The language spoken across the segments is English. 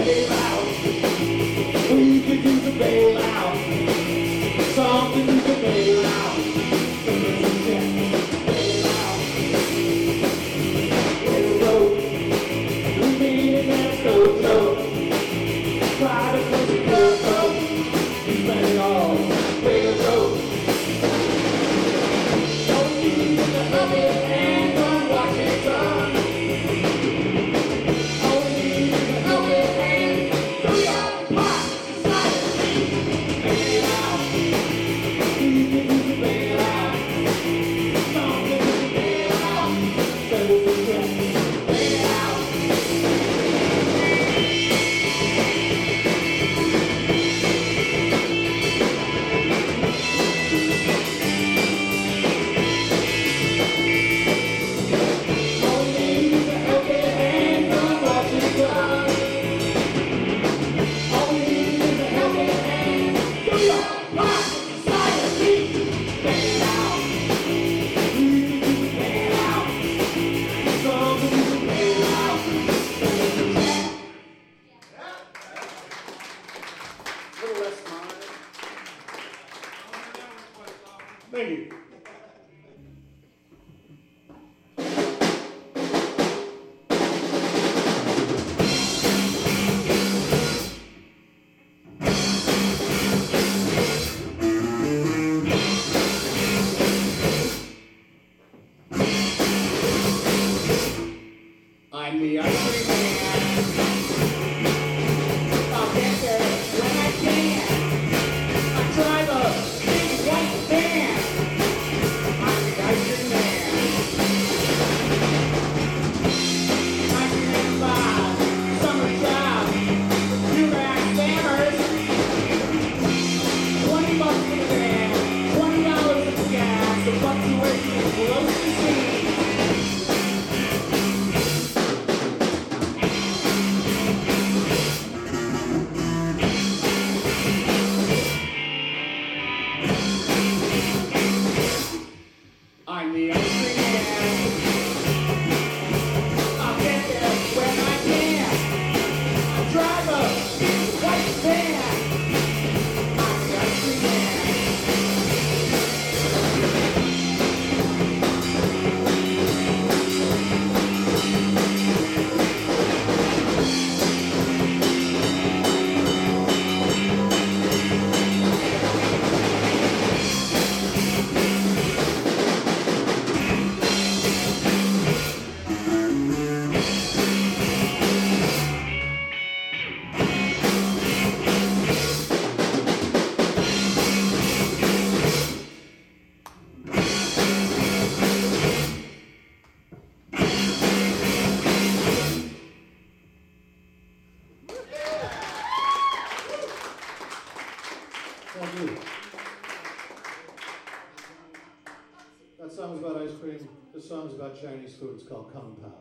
This song's about Chinese food. It's called Kung Pao.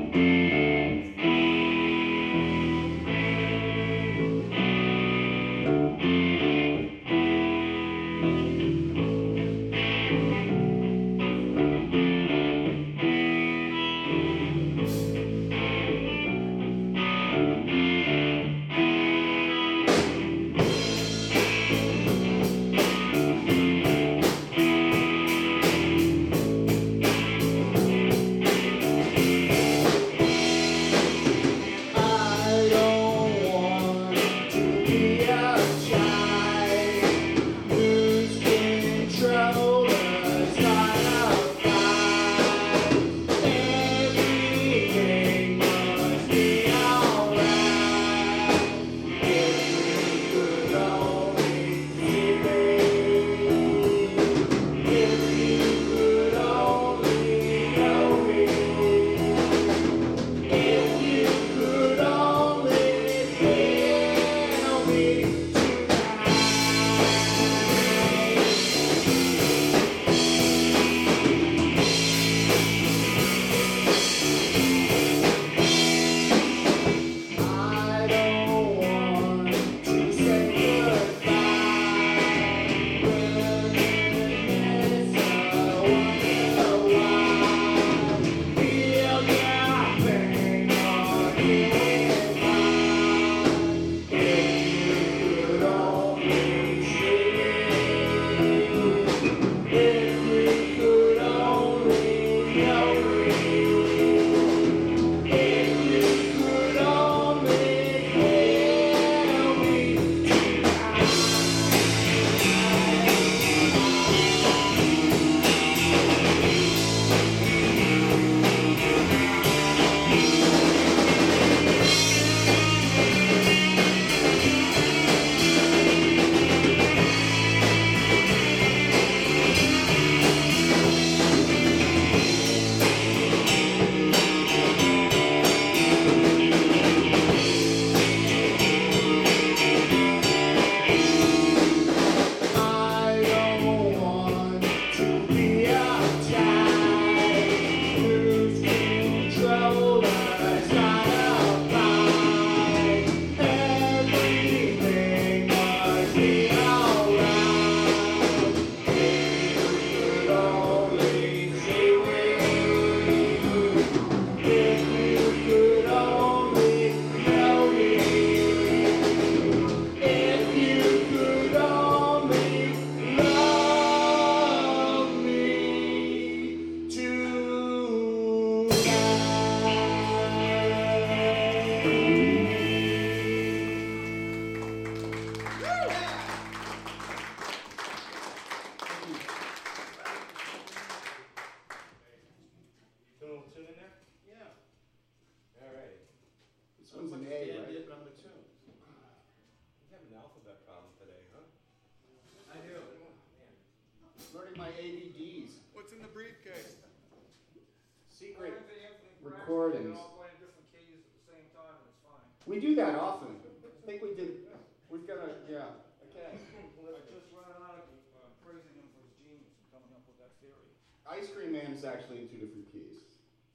Recordings. All playing different keys at the same time, and it's fine. We do that often. I think we did. We've got a Okay. I just ran out of praising him for his genius in coming up with that theory. Ice Cream Man is actually in 2 different keys.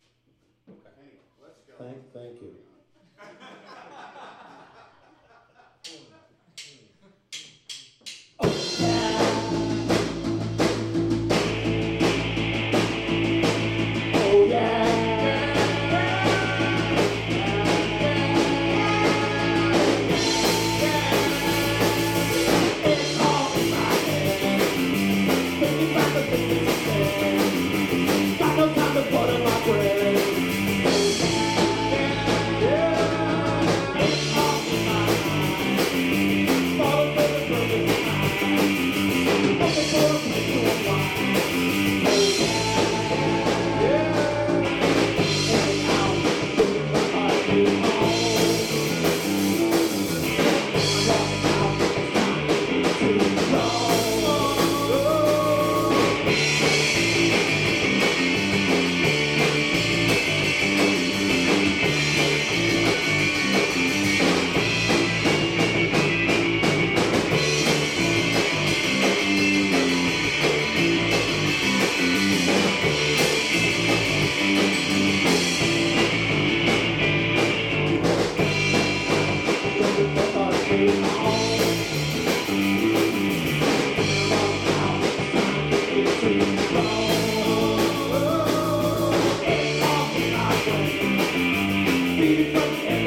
Okay. Anyway, let's go. Thank you. Got no time to put in my brain.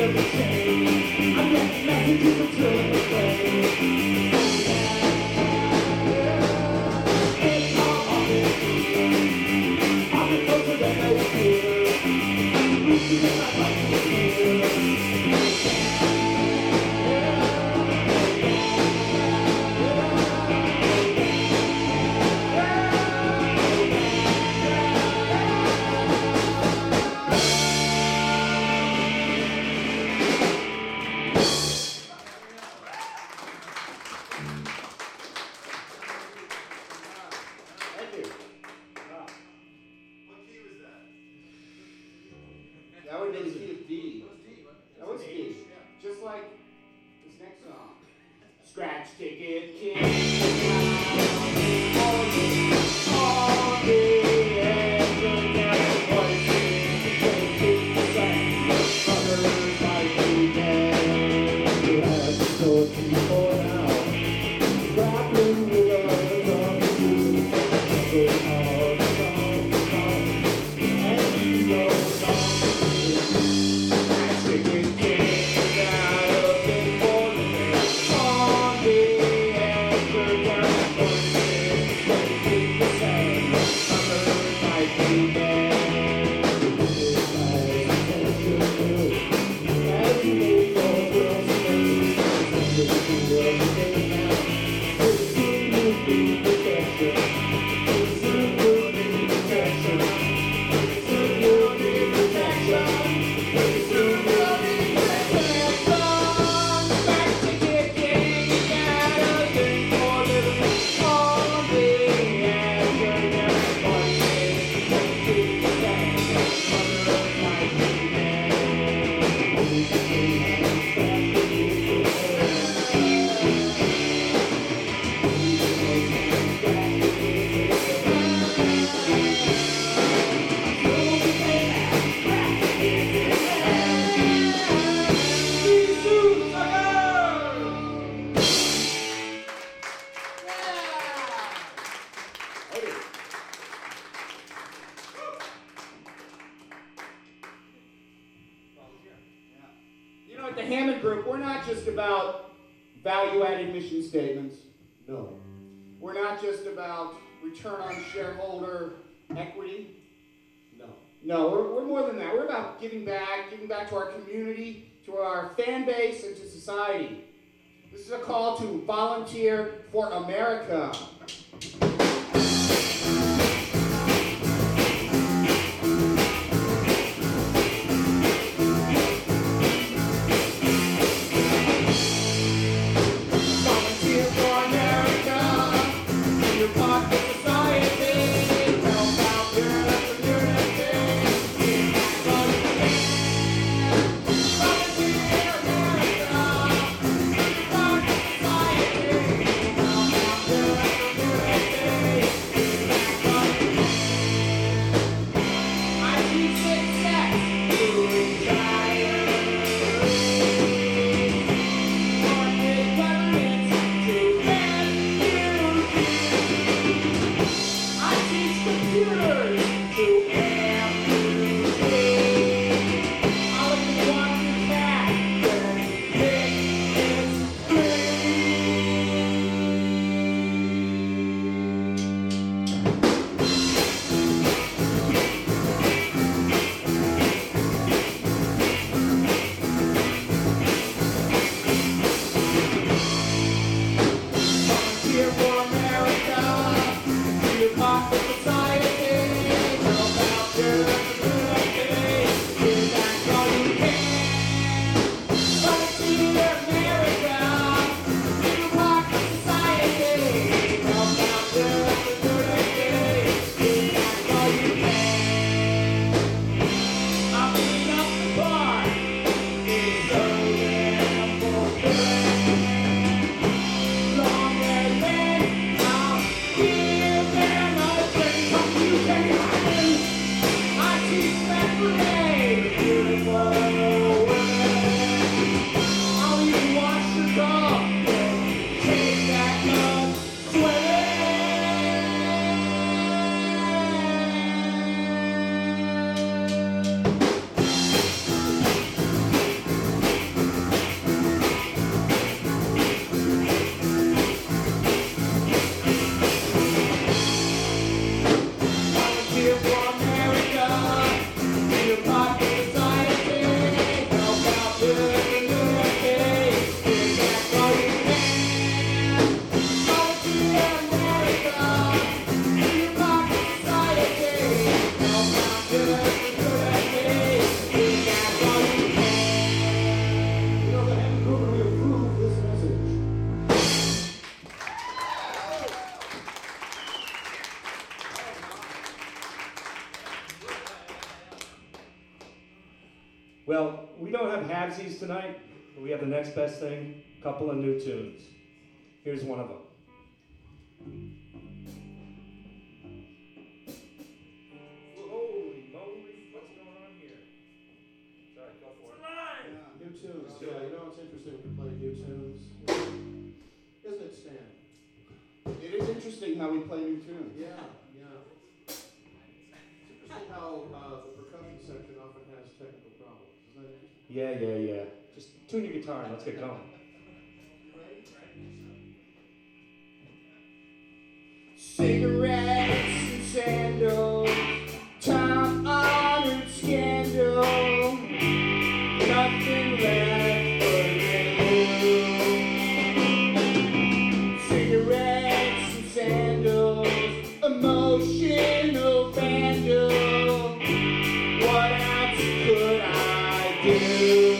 That would be the key of D. That was D. Just like this next song. Scratch ticket kid. All day, every day. Voices take the same. Others might be dead. You have to go people now. Grappling with others on the truth. Go hard, and you know at the Hammond Group, we're not just about value-added mission statements. No. We're not just about return on shareholder equity. No. No, we're more than that. We're about giving back to our community, to our fan base, and to society. This is a call to volunteer for America. Well, we don't have halvesies tonight, but we have the next best thing, a couple of new tunes. Here's one of them. Holy moly, what's going on here? Sorry, go for it. New tunes. Yeah, you know it's interesting to play new tunes. Isn't it, Stan? It is interesting how we play new tunes. Yeah, yeah. It's interesting how the percussion section often has technical problems. Isn't that interesting? Yeah. Just tune your guitar and let's get going. Cigarettes and sandals, time-honored scandal, nothing left but you. Cigarettes and sandals, emotional vandal, what else could I do?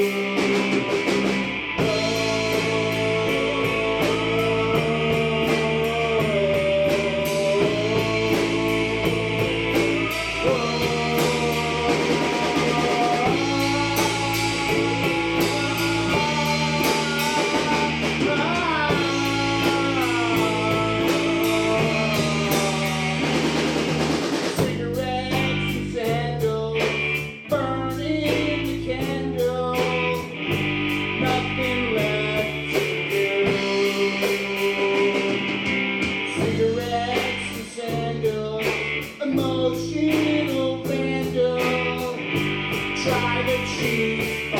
Emotional vandal, try to cheat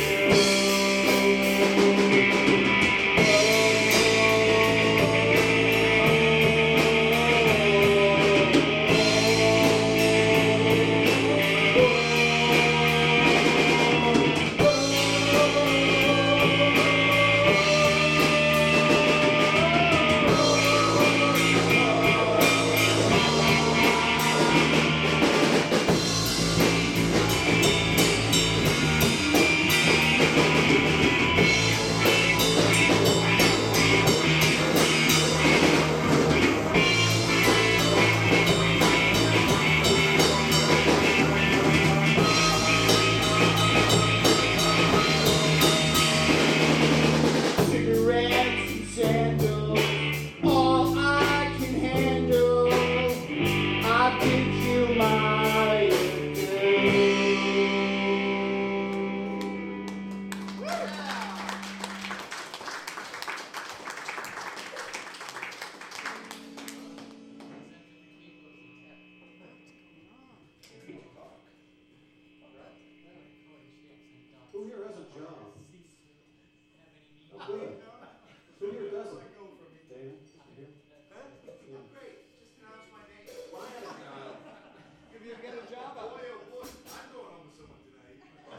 Who here has a job? Oh, good. Who here doesn't? Dan, you here? Yeah. Great. Just pronounce my name. Well, I had a job. If you get a job, boy, oh boy, I'm going home with someone tonight.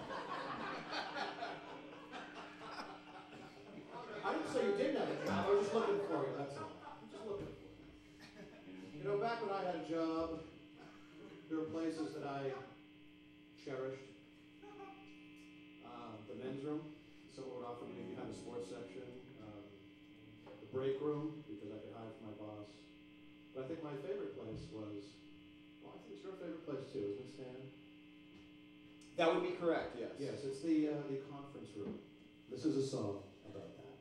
I didn't say you didn't have a job. I was just looking for you. That's all. I'm just looking for you. You know, back when I had a job, there were places that I cherished. The men's room, someone would offer me behind the sports section. The break room, because I could hide from my boss. But I think my favorite place was, well, I think it's your favorite place too, isn't it, Stan? That would be correct, yes. Yes, it's the conference room. This is a song about that.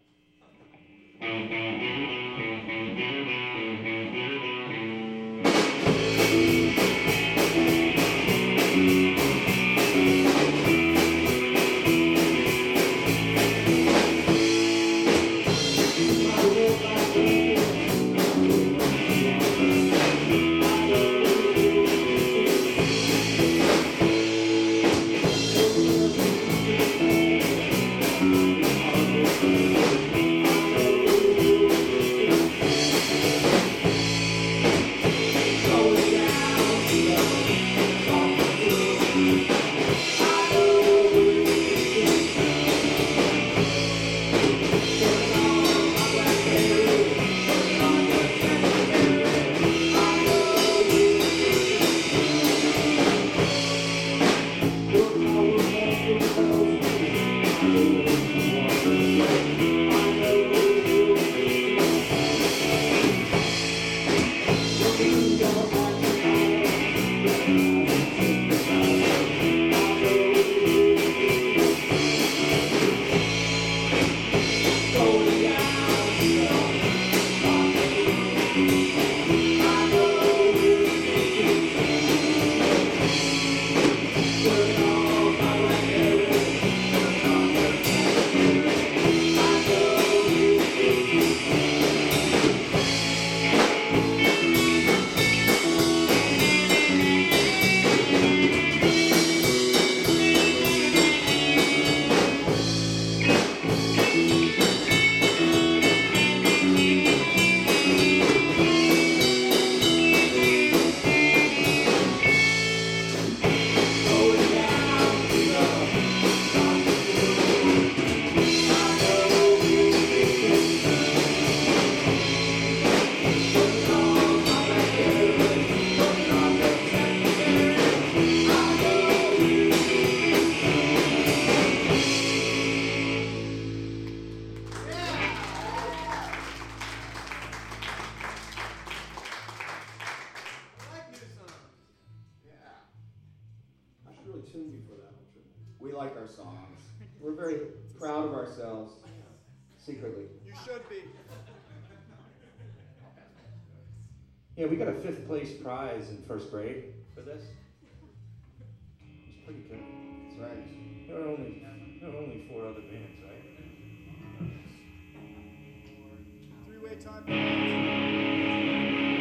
We like our songs. We're very proud of ourselves, secretly. You should be. Yeah, we got a 5th place prize in 1st grade for this. It's pretty good. That's right. There are only 4 other bands, right? 3-way time.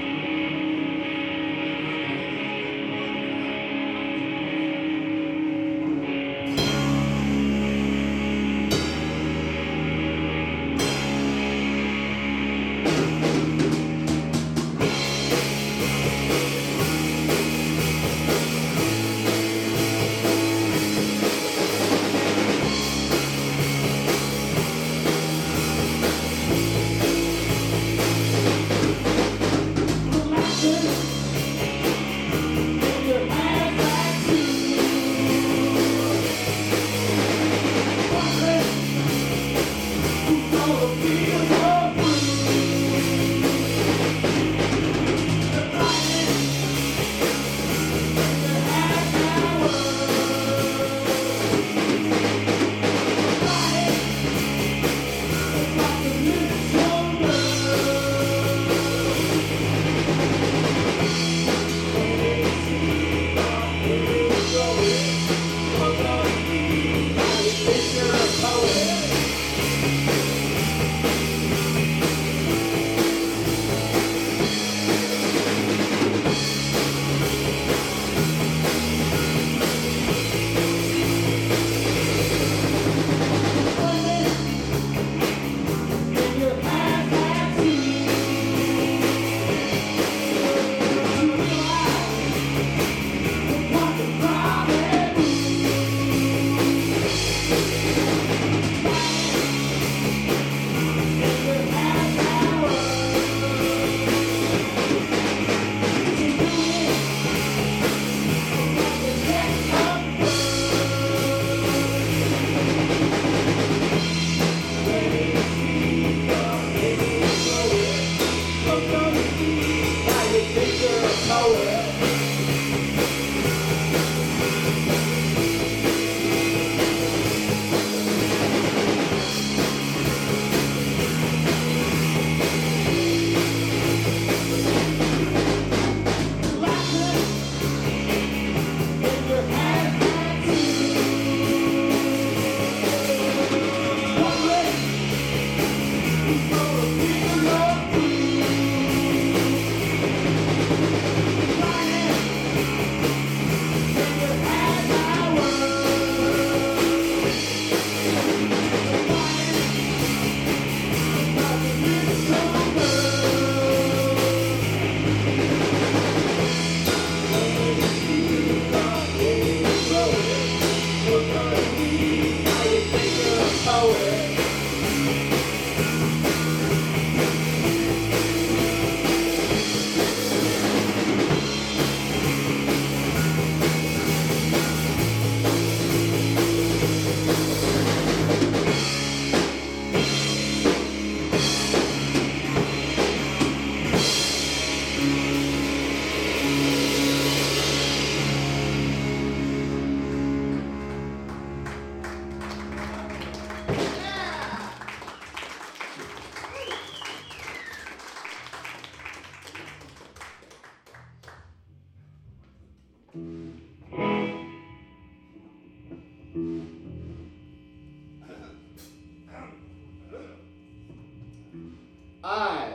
I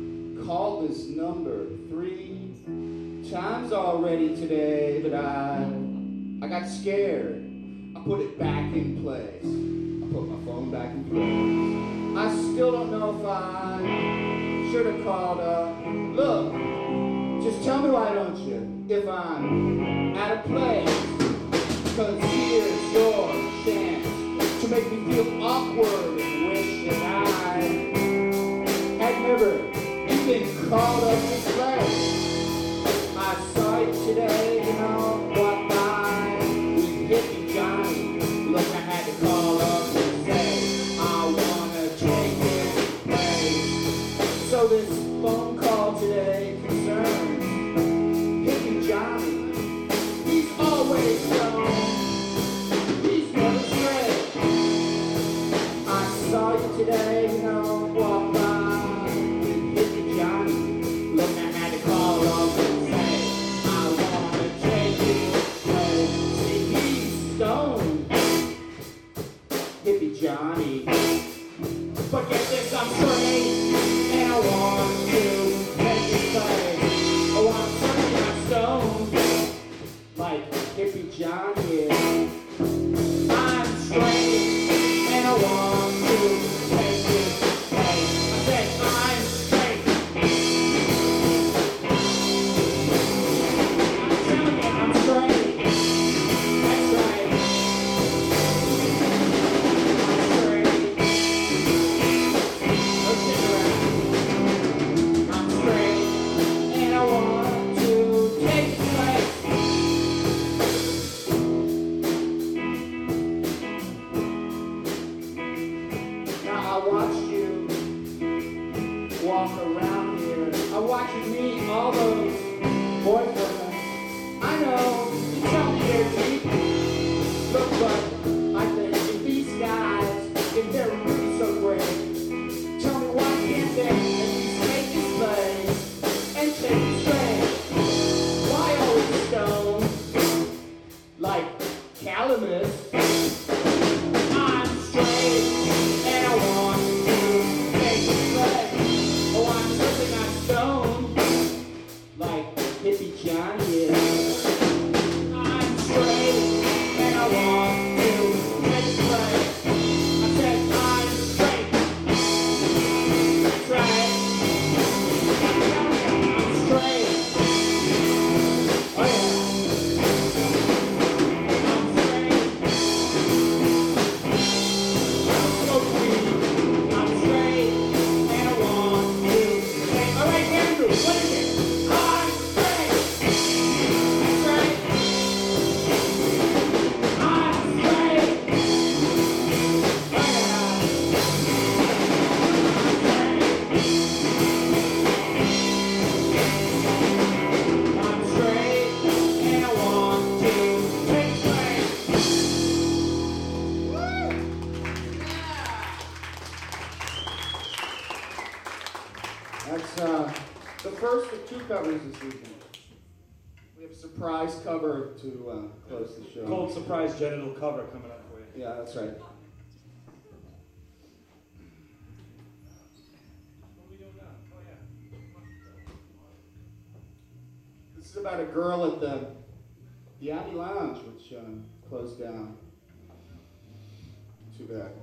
called this number 3 times already today, but I got scared. I put it back in place. I put my phone back in place. I still don't know if I should have called up. Look, just tell me why don't you, if I'm out of place. Cause here's your chance to make me feel awkward and wish that I had never even called up this place. I saw it today, you know, walk by with hippie Johnny. Look, I had to call up and say, I wanna take his place. So this phone call today concerns hippie Johnny. He's always known. He's Johnny. But get this, I'm straight, and I want to make it play. I want something I'm stoned, like hippie Johnny. I'm straight, and I want to make it play. I said I'm straight. I'm straight. That's right. I'm straight, and I want to take its place. Now I watched you walk around here. I watched you meet all those boyfriends. I know you tell me they're deep. Look, but I think if these guys, if they're really so great, tell me why can't they at least make this play and take it straight? Why always stoned like Calamus? I'm straight and I want to take it play. Oh, I'm certainly not stoned like hippie Johnny is. I'm straight and I want to take it play. I said I'm straight. That's right. I'm straight. Oh yeah. I'm straight. I don't smoke weed. I'm straight and I want to take. All right, Andrew, what is it? I'm straight. That's right. I'm straight. Oh yeah. I'm straight and I want to take place. That's the first of two covers this evening. We have a surprise cover to close the show. Cold surprise genital cover coming up for you. Yeah, that's right. What are we doing now? Oh yeah. This is about a girl at the Abbey Lounge, which closed down. Too bad.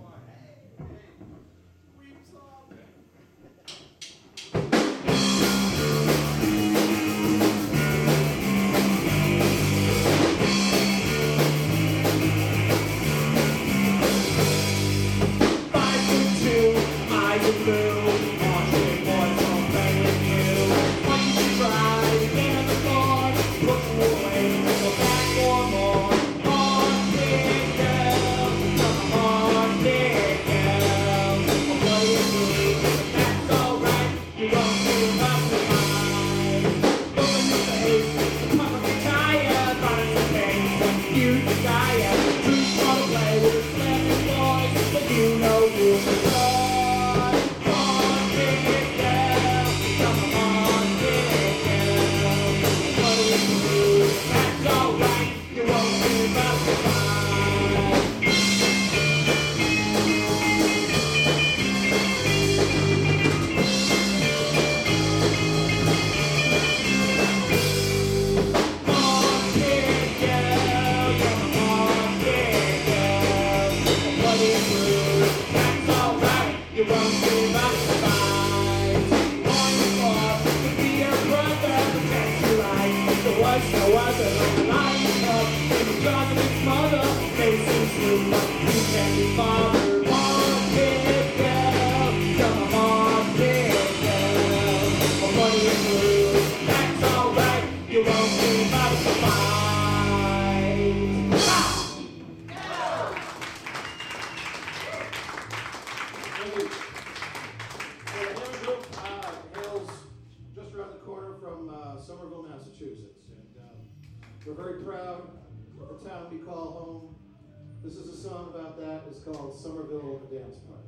Somerville, Massachusetts, and we're very proud of the town we call home. This is a song about that. It's called Somerville Dance Party.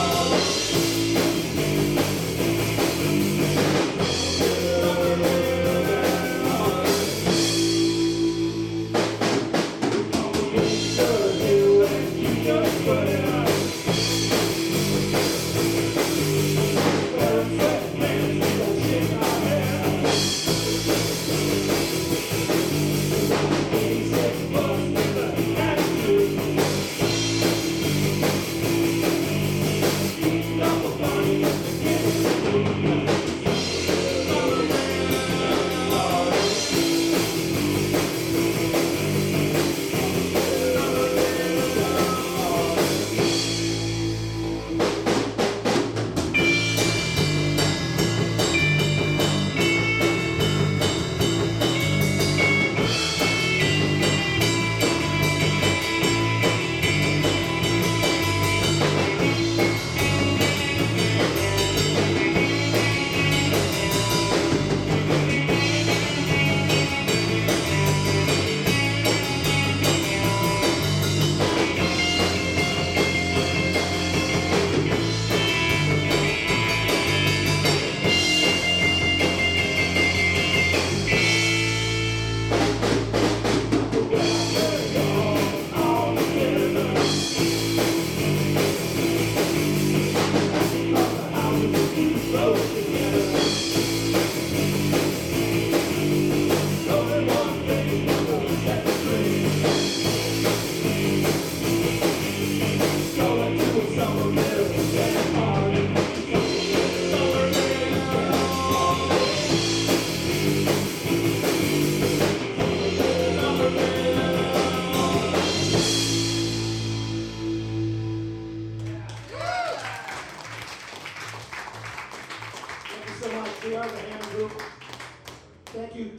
Thank you,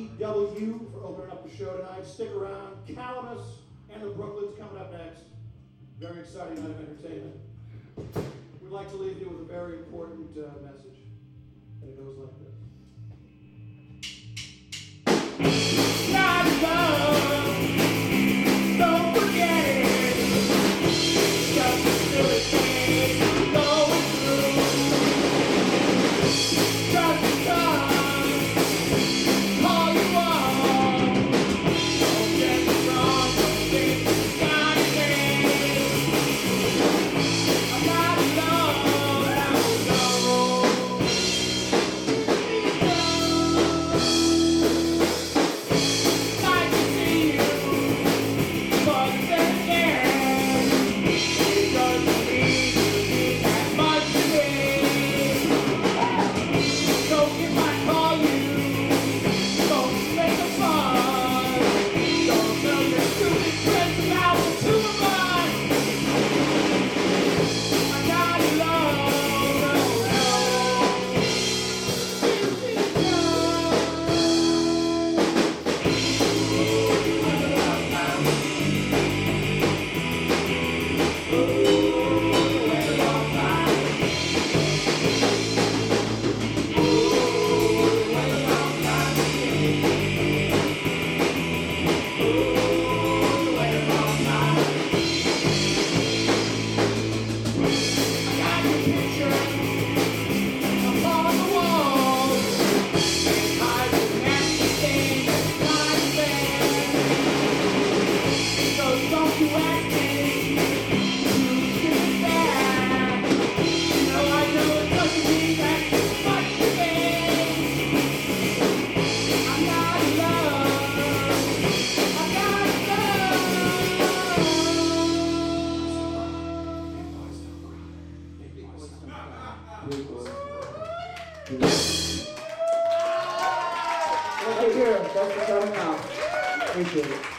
DDW, for opening up the show tonight. Stick around. Calamus and the Brooklyns coming up next. Very exciting night of entertainment. We'd like to leave you with a very important message. And it goes like this. Not love, don't forget it. Just a silly thing I'm going through. Just because all you want. Don't get me wrong, don't think you got it. I'm not alone, no. Nice to see you, but then again, it doesn't mean that much to me. So if I call you, don't make a fuss. Don't tell your stupid friends about the two of us. I'm not alone, no. I got your picture up on the wall. I was nasty thing that's there. So don't you ask me to give it back. No, I know it doesn't mean that much to me. I'm not alone. I'm not Thank you. Thanks for coming out. Appreciate it.